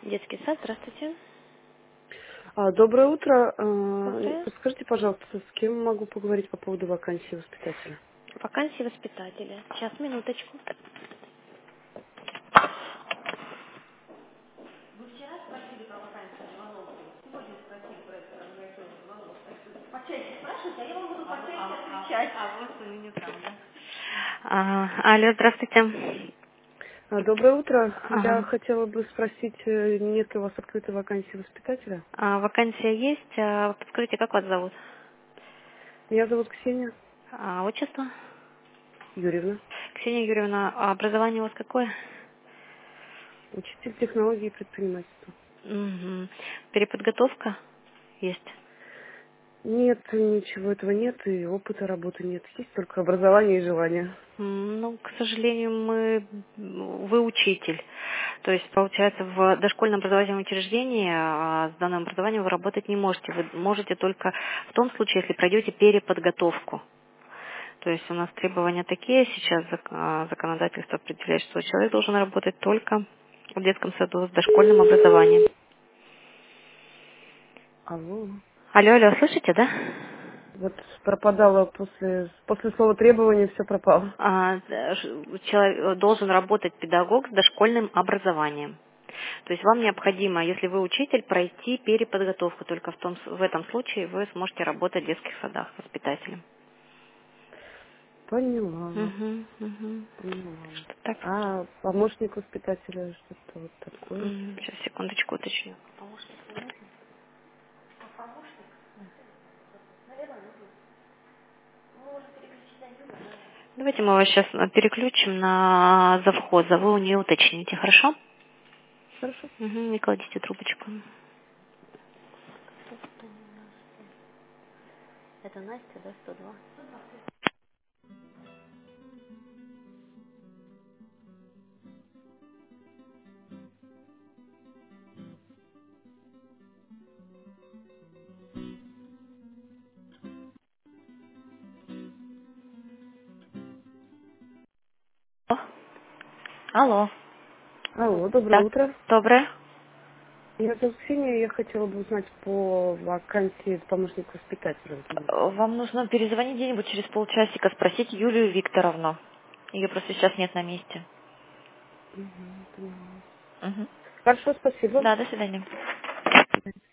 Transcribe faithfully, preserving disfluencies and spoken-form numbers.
Детский сад, здравствуйте. А, Доброе утро. А, Доброе. Подскажите, пожалуйста, с кем могу поговорить по поводу вакансии воспитателя? Вакансии воспитателя. Сейчас, минуточку. Почаще спрашивайте, а я вам буду почаще отвечать. А вот он не там, да? А, алло, здравствуйте. А, Доброе утро. Я Ага. хотела бы спросить, э, нет ли у вас открытой вакансии воспитателя? А, вакансия есть. А, подскажите, как вас зовут? Меня зовут Ксения А, отчество? Юрьевна, Ксения Юрьевна, а образование у вас какое? учитель технологии и предпринимательства. Угу. Переподготовка есть? Нет, ничего этого нет, и опыта работы нет. Есть только образование и желание. М, Ну, к сожалению, мы, вы учитель. То есть, получается, в дошкольном образовательном учреждении а, с данным образованием вы работать не можете. Вы можете только в том случае, если пройдете переподготовку. То есть у нас требования такие, сейчас зак- а, законодательство определяет, что человек должен работать только в детском саду с дошкольным образованием. Алло. Алло, алло, слышите, да? Вот пропадало после, после слова требования, все пропало. А, да, ж- человек должен работать педагог с дошкольным образованием. То есть вам необходимо, если вы учитель, пройти переподготовку. Только в, том, с- в этом случае вы сможете работать в детских садах воспитателем. Поняла, Угу, угу. поняла. Что так? А помощник воспитателя, что-то вот такое? М, Сейчас, секундочку, уточню. Давайте мы вас сейчас переключим на завхоза. Вы у нее уточните, хорошо? Хорошо. Угу, не кладите трубочку. Это Настя, да, сто два? О, алло. Алло, доброе Да, утро. доброе. Меня зовут Ксения, я хотела бы узнать по вакансии помощник воспитателя. Вот у нас. Вам нужно перезвонить где-нибудь через полчасика, спросить Юлию Викторовну. Ее просто сейчас нет на месте. Мгм, поняла. Мгм. Хорошо, спасибо. Да, до свидания.